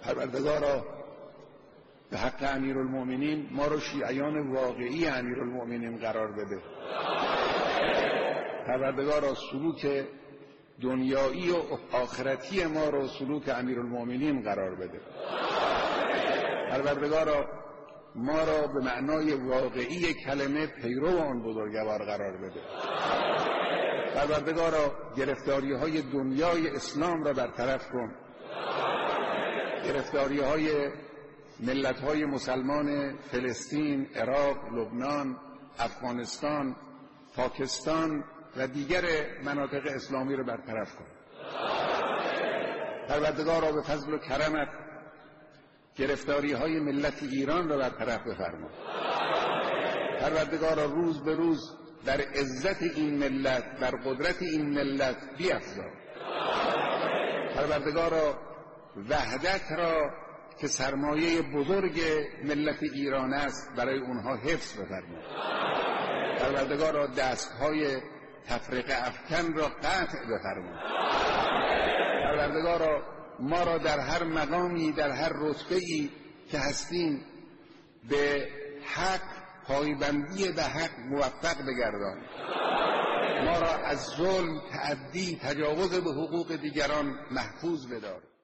پروردگارا به حق امیرالمؤمنین ما رو شیعیان واقعی امیرالمؤمنین قرار بده. پروردگارا سلوک دنیایی و آخرتی ما رو سلوک امیرالمؤمنین قرار بده. پروردگارا ما را به معنای واقعی کلمه پیرو آن بزرگوار قرار بده. پروردگارا گرفتاری های دنیای اسلام را برطرف کن. گرفتاری های ملت های مسلمان فلسطین، عراق، لبنان، افغانستان، پاکستان و دیگر مناطق اسلامی را برطرف کن. پروردگارا به فضل و کرمت گرفتاری های ملت ایران را برطرف بفرما. پروردگارا روز به روز در عزت این ملت، در قدرت این ملت بیفزا. پروردگارا وحدت را که سرمایه بزرگ ملت ایران است برای اونها حفظ بفرما. پروردگارا دستهای تفرقه افکن را قطع بفرما. پروردگارا ما را در هر مقامی، در هر رتبه‌ای که هستیم به حق، پایبندی به حق موفق بگردان. ما را از ظلم، تعدی، تجاوز به حقوق دیگران محفوظ بدار.